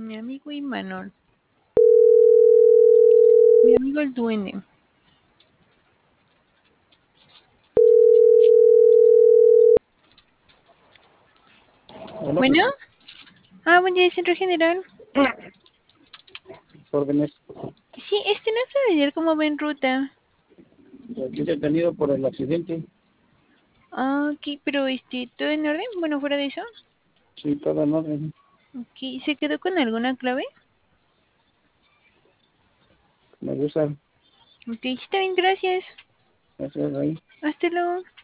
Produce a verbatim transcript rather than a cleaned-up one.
Mi amigo Imanol. Mi amigo el duende. Hola. Bueno. Ah, buen día, Centro General. Órdenes. Sí, este no sabe ayer cómo va en ruta. Aquí detenido por el accidente. Ah, ok, pero este, ¿todo en orden? Bueno, fuera de eso. Sí, todo en orden. Ok, ¿se quedó con alguna clave? Me gusta. Ok, está bien, gracias. Gracias, ahí. Hasta luego.